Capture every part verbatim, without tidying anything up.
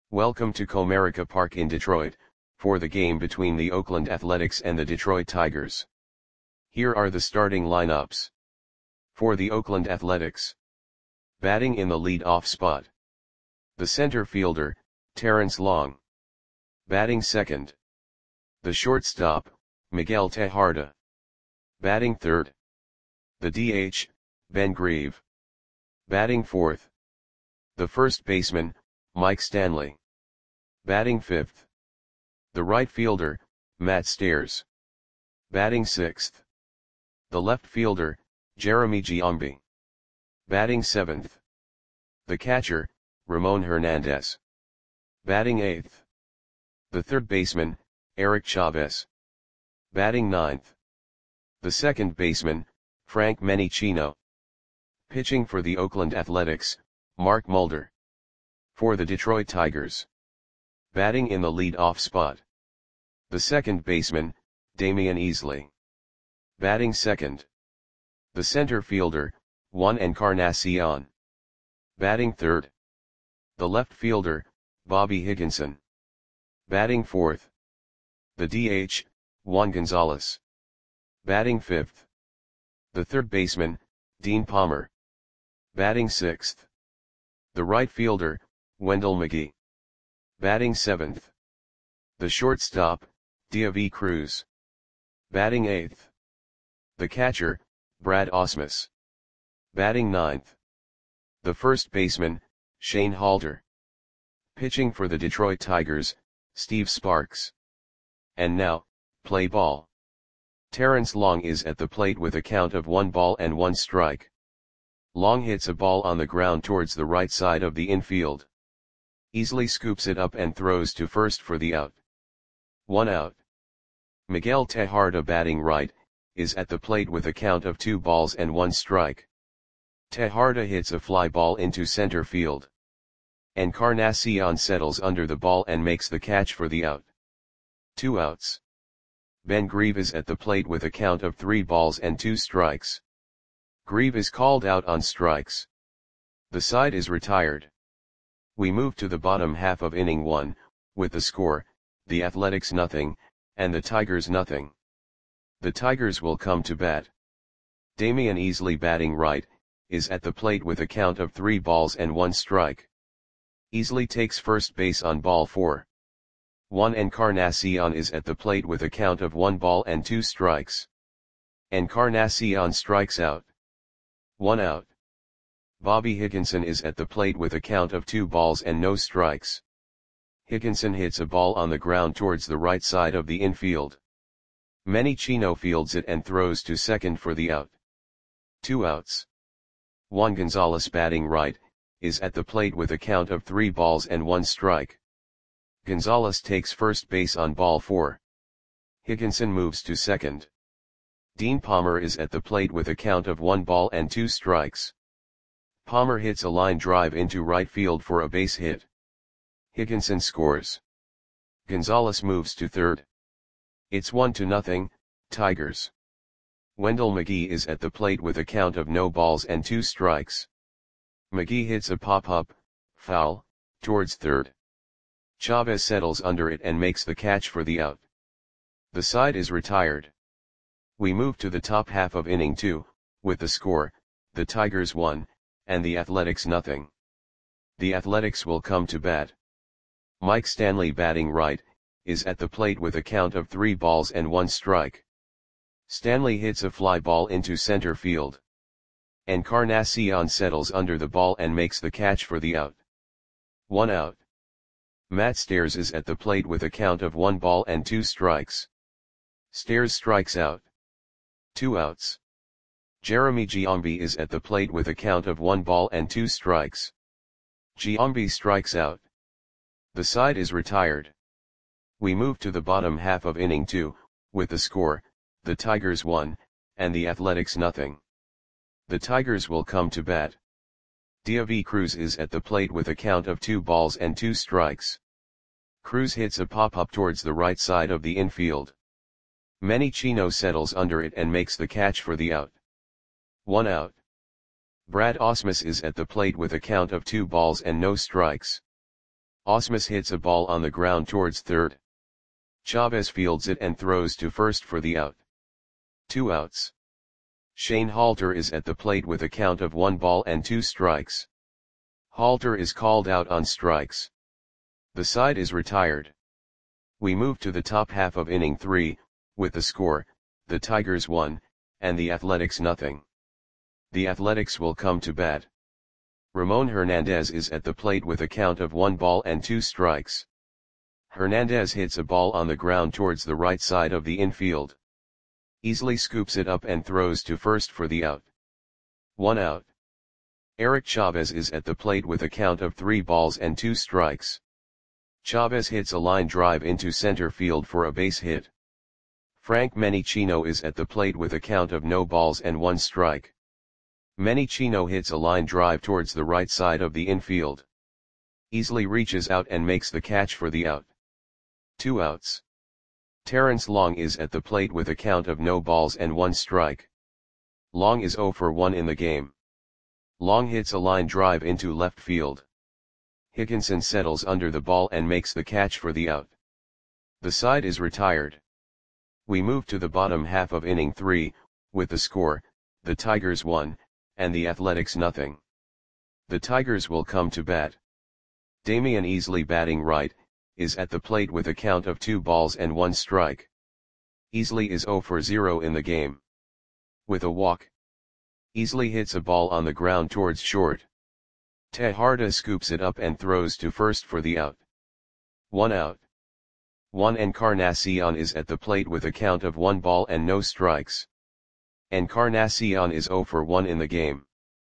Welcome to Comerica Park in Detroit, for the game between the Oakland Athletics and the Detroit Tigers. Here are the starting lineups. For the Oakland Athletics. Batting in the lead-off spot. The center fielder, Terrence Long. Batting second. The shortstop, Miguel Tejada. Batting third. The D H, Ben Grieve. Batting fourth. The first baseman, Mike Stanley. Batting fifth. The right fielder, Matt Stairs. Batting sixth. The left fielder, Jeremy Giambi. Batting seventh. The catcher, Ramon Hernandez. Batting eighth. The third baseman, Eric Chavez. Batting ninth. The second baseman, Frank Menichino. Pitching for the Oakland Athletics, Mark Mulder. For the Detroit Tigers. Batting in the lead-off spot. The second baseman, Damian Easley. Batting second. The center fielder, Juan Encarnacion. Batting third. The left fielder, Bobby Higginson. Batting fourth. The D H, Juan Gonzalez. Batting fifth. The third baseman, Dean Palmer. Batting sixth. The right fielder, Wendell McGee. Batting seventh. The shortstop, Diavy Cruz. Batting eighth. The catcher, Brad Ausmus. Batting ninth. The first baseman, Shane Halter. Pitching for the Detroit Tigers, Steve Sparks. And now, play ball. Terrence Long is at the plate with a count of one ball and one strike. Long hits a ball on the ground towards the right side of the infield. Easily scoops it up and throws to first for the out. One out. Miguel Tejada, batting right, is at the plate with a count of two balls and one strike. Tejada hits a fly ball into center field. Encarnacion settles under the ball and makes the catch for the out. Two outs. Ben Grieve is at the plate with a count of three balls and two strikes. Grieve is called out on strikes. The side is retired. We move to the bottom half of inning one, with the score, the Athletics nothing, and the Tigers nothing. The Tigers will come to bat. Damian Easley, batting right, is at the plate with a count of three balls and one strike. Easley takes first base on ball four. Juan Encarnacion is at the plate with a count of one ball and two strikes. Encarnacion strikes out. One out. Bobby Higginson is at the plate with a count of two balls and no strikes. Higginson hits a ball on the ground towards the right side of the infield. Menichino fields it and throws to second for the out. Two outs. Juan Gonzalez, batting right, is at the plate with a count of three balls and one strike. Gonzalez takes first base on ball four. Higginson moves to second. Dean Palmer is at the plate with a count of one ball and two strikes. Palmer hits a line drive into right field for a base hit. Higginson scores. Gonzalez moves to third. It's one to nothing, Tigers. Wendell McGee is at the plate with a count of no balls and two strikes. McGee hits a pop-up, foul, towards third. Chavez settles under it and makes the catch for the out. The side is retired. We move to the top half of inning two, with the score, the Tigers one, and the Athletics nothing. The Athletics will come to bat. Mike Stanley, batting right, is at the plate with a count of three balls and one strike. Stanley hits a fly ball into center field. Encarnacion settles under the ball and makes the catch for the out. One out. Matt Stairs is at the plate with a count of one ball and two strikes. Stairs strikes out. Two outs. Jeremy Giambi is at the plate with a count of one ball and two strikes. Giambi strikes out. The side is retired. We move to the bottom half of inning two, with the score, the Tigers one, and the Athletics nothing. The Tigers will come to bat. Diavy Cruz is at the plate with a count of two balls and two strikes. Cruz hits a pop-up towards the right side of the infield. Menichino settles under it and makes the catch for the out. One out. Brad Ausmus is at the plate with a count of two balls and no strikes. Ausmus hits a ball on the ground towards third. Chavez fields it and throws to first for the out. Two outs. Shane Halter is at the plate with a count of one ball and two strikes. Halter is called out on strikes. The side is retired. We move to the top half of inning three, with the score, the Tigers one, and the Athletics nothing. The Athletics will come to bat. Ramon Hernandez is at the plate with a count of one ball and two strikes. Hernandez hits a ball on the ground towards the right side of the infield. Easily scoops it up and throws to first for the out. One out. Eric Chavez is at the plate with a count of three balls and two strikes. Chavez hits a line drive into center field for a base hit. Frank Menichino is at the plate with a count of no balls and one strike. Menichino hits a line drive towards the right side of the infield. Easily reaches out and makes the catch for the out. Two outs. Terrence Long is at the plate with a count of no balls and one strike. Long is oh for one in the game. Long hits a line drive into left field. Hickinson settles under the ball and makes the catch for the out. The side is retired. We move to the bottom half of inning three, with the score, the Tigers one, and the Athletics nothing. The Tigers will come to bat. Damian Easley batting right, is at the plate with a count of two balls and one strike. Easley is oh for zero in the game. With a walk. Easley hits a ball on the ground towards short. Tejada scoops it up and throws to first for the out. One out. Juan Encarnacion is at the plate with a count of one ball and no strikes. Encarnacion is oh for one in the game.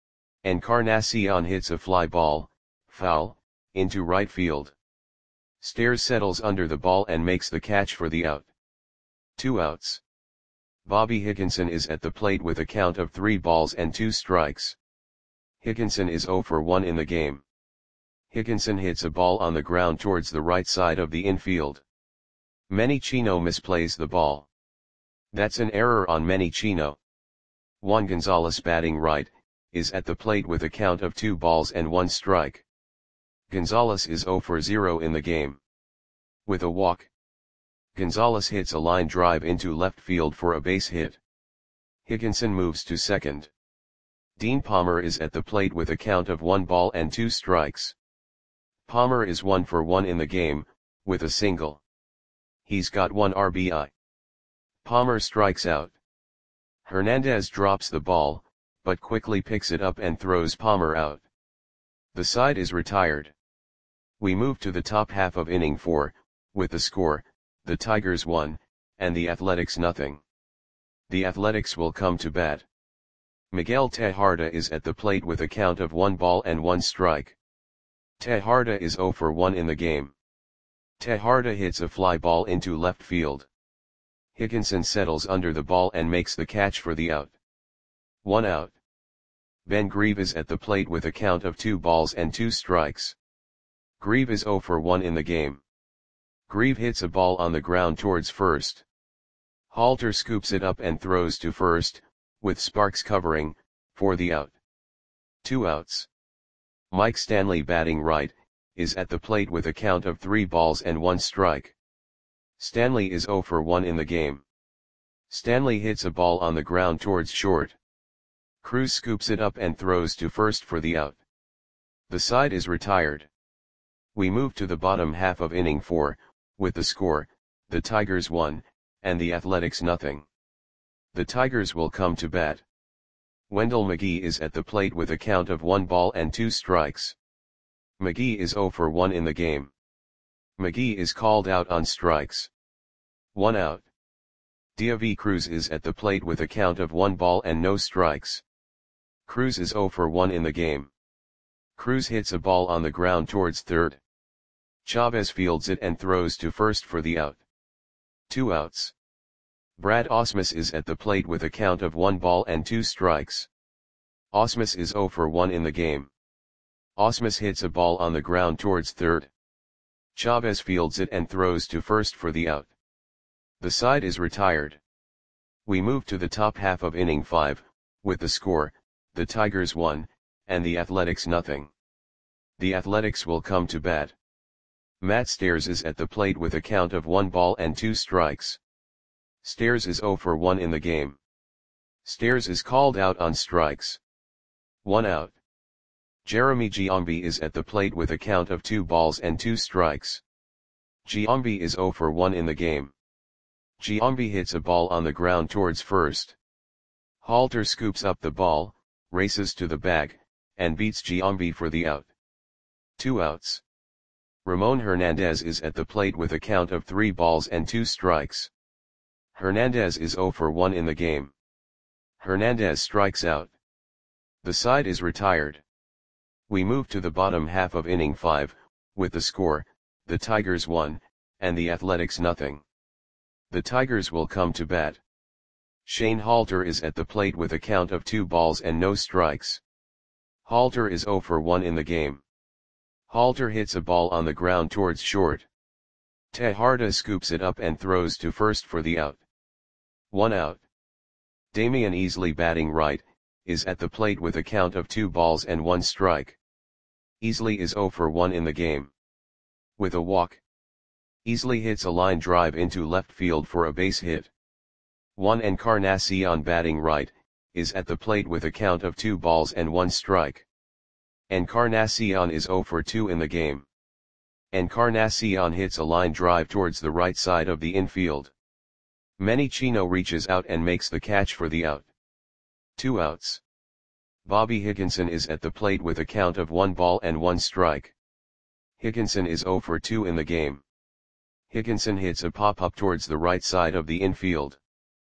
Encarnacion hits a fly ball, foul, into right field. Stairs settles under the ball and makes the catch for the out. Two outs. Bobby Hickinson is at the plate with a count of three balls and two strikes. Hickinson is oh for one in the game. Hickinson hits a ball on the ground towards the right side of the infield. Menichino misplays the ball. That's an error on Menichino. Juan Gonzalez batting right, is at the plate with a count of two balls and one strike. Gonzalez is oh for zero in the game. With a walk. Gonzalez hits a line drive into left field for a base hit. Hickinson moves to second. Dean Palmer is at the plate with a count of one ball and two strikes. Palmer is one for one in the game, with a single. He's got one R B I. Palmer strikes out. Hernandez drops the ball, but quickly picks it up and throws Palmer out. The side is retired. We move to the top half of inning four, with the score, the Tigers one, and the Athletics nothing. The Athletics will come to bat. Miguel Tejada is at the plate with a count of one ball and one strike. Tejada is oh for one in the game. Tejada hits a fly ball into left field. Hickinson settles under the ball and makes the catch for the out. One out. Ben Grieve is at the plate with a count of two balls and two strikes. Grieve is oh for one in the game. Grieve hits a ball on the ground towards first. Halter scoops it up and throws to first, with Sparks covering, for the out. Two outs. Mike Stanley batting right, is at the plate with a count of three balls and one strike. Stanley is oh for one in the game. Stanley hits a ball on the ground towards short. Cruz scoops it up and throws to first for the out. The side is retired. We move to the bottom half of inning four, with the score, the Tigers one, and the Athletics nothing. The Tigers will come to bat. Wendell McGee is at the plate with a count of one ball and two strikes. McGee is oh for one in the game. McGee is called out on strikes. One out. Diavi Cruz is at the plate with a count of one ball and no strikes. Cruz is oh for one in the game. Cruz hits a ball on the ground towards third. Chavez fields it and throws to first for the out. Two outs. Brad Ausmus is at the plate with a count of one ball and two strikes. Ausmus is oh for one in the game. Ausmus hits a ball on the ground towards third. Chavez fields it and throws to first for the out. The side is retired. We move to the top half of inning five, with the score, the Tigers one, and the Athletics nothing. The Athletics will come to bat. Matt Stairs is at the plate with a count of one ball and two strikes. Stairs is zero for one in the game. Stairs is called out on strikes. One out. Jeremy Giambi is at the plate with a count of two balls and two strikes. Giambi is zero for one in the game. Giambi hits a ball on the ground towards first. Halter scoops up the ball, races to the bag, and beats Giambi for the out. Two outs. Ramon Hernandez is at the plate with a count of three balls and two strikes. Hernandez is zero for one in the game. Hernandez strikes out. The side is retired. We move to the bottom half of inning five, with the score, the Tigers one, and the Athletics nothing. The Tigers will come to bat. Shane Halter is at the plate with a count of two balls and no strikes. Halter is zero for one in the game. Halter hits a ball on the ground towards short. Tejada scoops it up and throws to first for the out. One out. Damian Easley, batting right, is at the plate with a count of two balls and one strike. Easley is zero for one in the game. With a walk. Easley hits a line drive into left field for a base hit. Juan Encarnacion, batting right, is at the plate with a count of two balls and one strike. Encarnacion is zero for two in the game. Encarnacion hits a line drive towards the right side of the infield. Manny Chino reaches out and makes the catch for the out. Two outs. Bobby Higginson is at the plate with a count of one ball and one strike. Higginson is zero for two in the game. Higginson hits a pop-up towards the right side of the infield.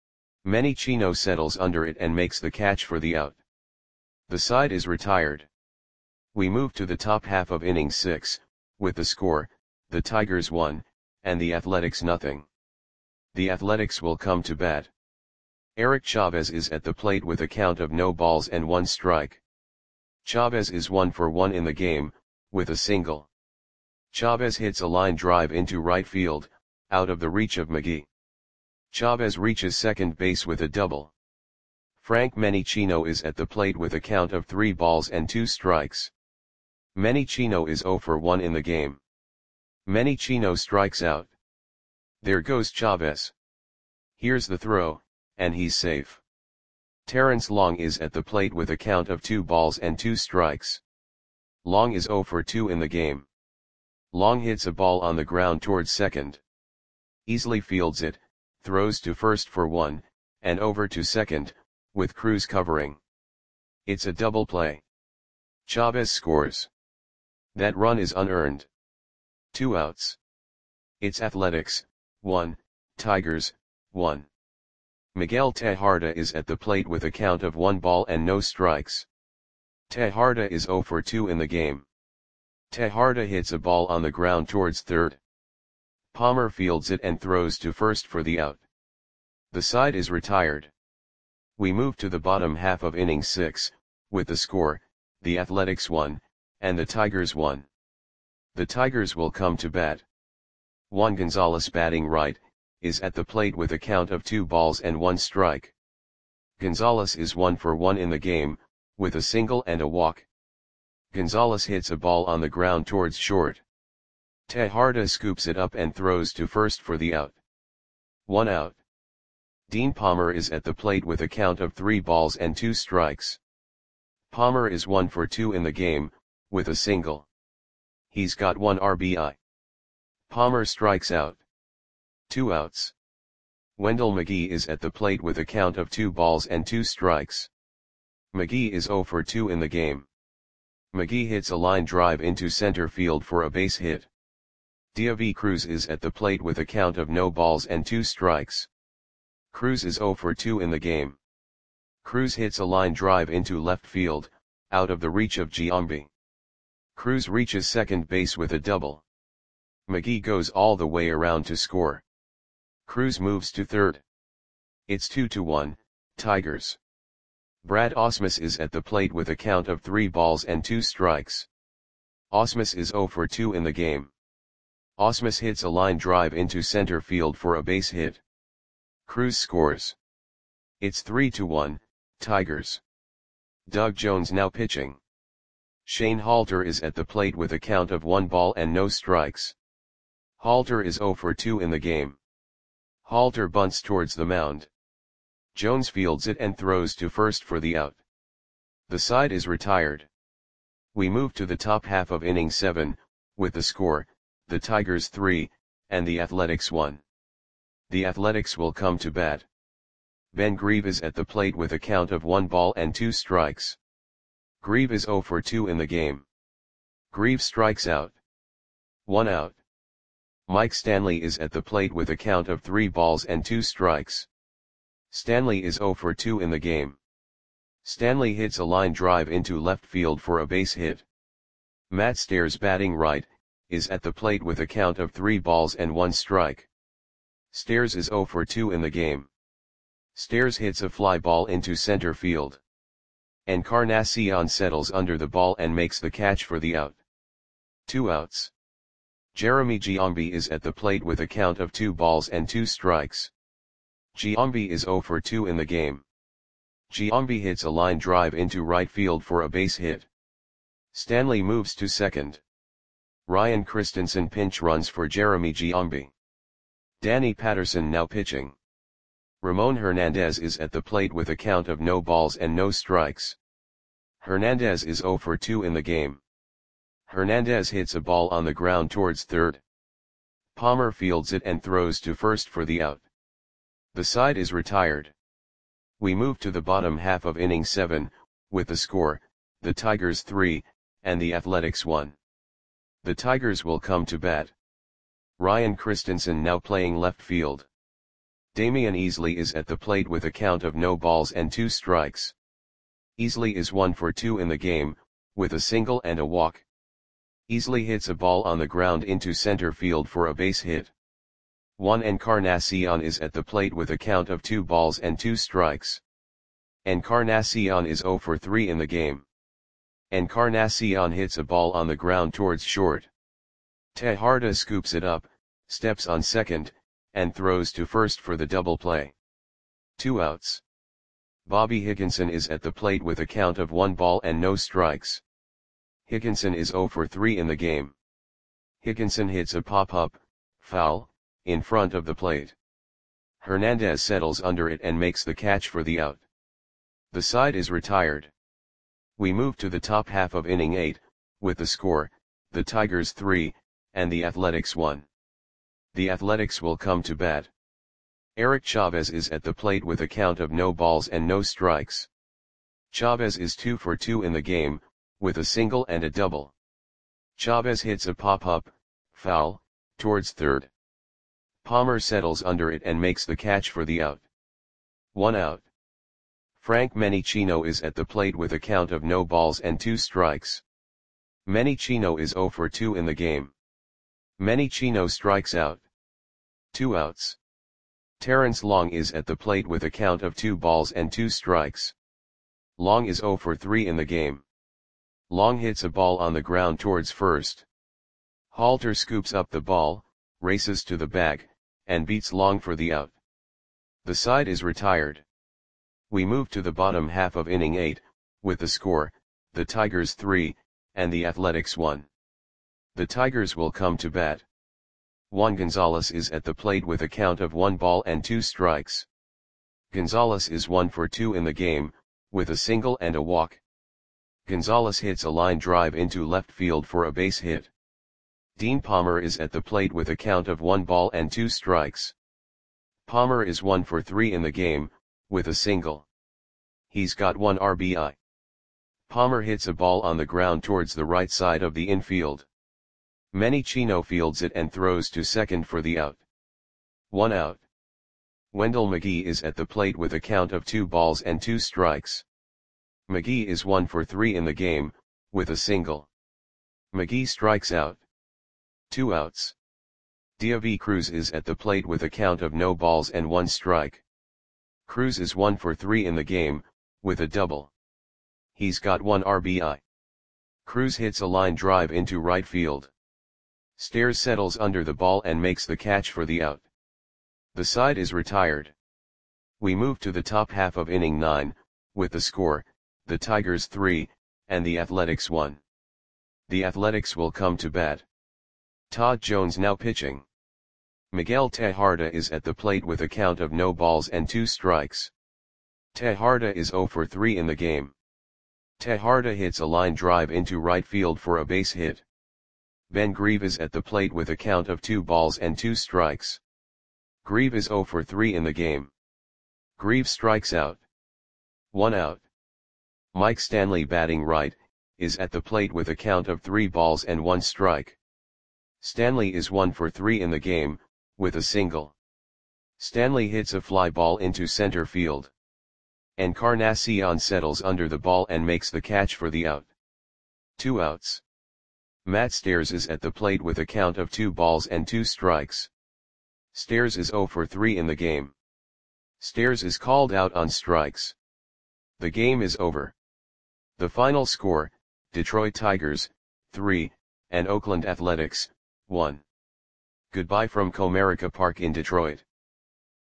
Manny Chino settles under it and makes the catch for the out. The side is retired. We move to the top half of inning six, with the score, the Tigers one, and the Athletics nothing. The Athletics will come to bat. Eric Chavez is at the plate with a count of no balls and one strike. Chavez is one for one in the game, with a single. Chavez hits a line drive into right field, out of the reach of McGee. Chavez reaches second base with a double. Frank Manny Chino is at the plate with a count of three balls and two strikes. Manny Chino is zero for one in the game. Manny Chino strikes out. There goes Chavez. Here's the throw, and he's safe. Terrence Long is at the plate with a count of two balls and two strikes. Long is zero for two in the game. Long hits a ball on the ground towards second. Easley fields it, throws to first for one, and over to second, with Cruz covering. It's a double play. Chavez scores. That run is unearned. Two outs. It's Athletics, one, Tigers, one. Miguel Tejada is at the plate with a count of one ball and no strikes. Tejada is zero for two in the game. Tejada hits a ball on the ground towards third. Palmer fields it and throws to first for the out. The side is retired. We move to the bottom half of inning six, with the score, the Athletics one, and the Tigers one. The Tigers will come to bat. Juan Gonzalez, batting right, is at the plate with a count of two balls and one strike. Gonzalez is one for one in the game, with a single and a walk. Gonzalez hits a ball on the ground towards short. Tejada scoops it up and throws to first for the out. One out. Dean Palmer is at the plate with a count of three balls and two strikes. Palmer is one for two in the game, with a single. He's got one R B I. Palmer strikes out. Two outs. Wendell McGee is at the plate with a count of two balls and two strikes. McGee is zero for two in the game. McGee hits a line drive into center field for a base hit. Diavi Cruz is at the plate with a count of no balls and two strikes. Cruz is zero for two in the game. Cruz hits a line drive into left field, out of the reach of Giambi. Cruz reaches second base with a double. McGee goes all the way around to score. Cruz moves to third. It's two to one, Tigers. Brad Ausmus is at the plate with a count of three balls and two strikes. Ausmus is zero for two in the game. Ausmus hits a line drive into center field for a base hit. Cruz scores. It's three to one, Tigers. Doug Jones now pitching. Shane Halter is at the plate with a count of one ball and no strikes. Halter is zero for two in the game. Halter bunts towards the mound. Jones fields it and throws to first for the out. The side is retired. We move to the top half of inning seven, with the score, the Tigers three, and the Athletics one. The Athletics will come to bat. Ben Grieve is at the plate with a count of one ball and two strikes. Grieve is zero for two in the game. Grieve strikes out. One out. Mike Stanley is at the plate with a count of three balls and two strikes. Stanley is zero for two in the game. Stanley hits a line drive into left field for a base hit. Matt Stairs, batting right, is at the plate with a count of three balls and one strike. Stairs is zero for two in the game. Stairs hits a fly ball into center field. Encarnacion settles under the ball and makes the catch for the out. Two outs. Jeremy Giambi is at the plate with a count of two balls and two strikes. Giambi is zero for two in the game. Giambi hits a line drive into right field for a base hit. Stanley moves to second. Ryan Christensen pinch runs for Jeremy Giambi. Danny Patterson now pitching. Ramon Hernandez is at the plate with a count of no balls and no strikes. Hernandez is zero for two in the game. Hernandez hits a ball on the ground towards third. Palmer fields it and throws to first for the out. The side is retired. We move to the bottom half of inning seven, with the score, the Tigers three, and the Athletics one. The Tigers will come to bat. Ryan Christensen now playing left field. Damian Easley is at the plate with a count of no balls and two strikes. Easley is one for two in the game, with a single and a walk. Easley hits a ball on the ground into center field for a base hit. Juan Encarnacion is at the plate with a count of two balls and two strikes. Encarnacion is zero for three in the game. Encarnacion hits a ball on the ground towards short. Tejarda scoops it up, steps on second, and throws to first for the double play. Two outs. Bobby Higginson is at the plate with a count of one ball and no strikes. Higginson is zero for three in the game. Higginson hits a pop-up, foul, in front of the plate. Hernandez settles under it and makes the catch for the out. The side is retired. We move to the top half of inning eight, with the score, the Tigers three, and the Athletics one. The Athletics will come to bat. Eric Chavez is at the plate with a count of no balls and no strikes. Chavez is two for two in the game, with a single and a double. Chavez hits a pop-up, foul, towards third. Palmer settles under it and makes the catch for the out. One out. Frank Menicino is at the plate with a count of no balls and two strikes. Menicino is zero for two in the game. Menicino strikes out. Two outs. Terrence Long is at the plate with a count of two balls and two strikes. Long is zero for three in the game. Long hits a ball on the ground towards first. Halter scoops up the ball, races to the bag, and beats Long for the out. The side is retired. We move to the bottom half of inning eight, with the score, the Tigers three, and the Athletics one. The Tigers will come to bat. Juan Gonzalez is at the plate with a count of one ball and two strikes. Gonzalez is one for two in the game, with a single and a walk. Gonzalez hits a line drive into left field for a base hit. Dean Palmer is at the plate with a count of one ball and two strikes. Palmer is one for three in the game, with a single. He's got one R B I. Palmer hits a ball on the ground towards the right side of the infield. Menicino fields it and throws to second for the out. One out. Wendell McGee is at the plate with a count of two balls and two strikes. McGee is one for three in the game, with a single. McGee strikes out. Two outs. Diaby Cruz is at the plate with a count of no balls and one strike. Cruz is one for three in the game, with a double. He's got one R B I. Cruz hits a line drive into right field. Stairs settles under the ball and makes the catch for the out. The side is retired. We move to the top half of inning nine, with the score, the Tigers three, and the Athletics one. The Athletics will come to bat. Todd Jones now pitching. Miguel Tejada is at the plate with a count of no balls and two strikes. Tejada is zero for three in the game. Tejada hits a line drive into right field for a base hit. Ben Grieve is at the plate with a count of two balls and two strikes. Grieve is zero for three in the game. Grieve strikes out. One out. Mike Stanley, batting right, is at the plate with a count of three balls and one strike. Stanley is one for three in the game, with a single. Stanley hits a fly ball into center field. Encarnacion settles under the ball and makes the catch for the out. Two outs. Matt Stairs is at the plate with a count of two balls and two strikes. Stairs is zero for three in the game. Stairs is called out on strikes. The game is over. The final score, Detroit Tigers, three, and Oakland Athletics, one. Goodbye from Comerica Park in Detroit.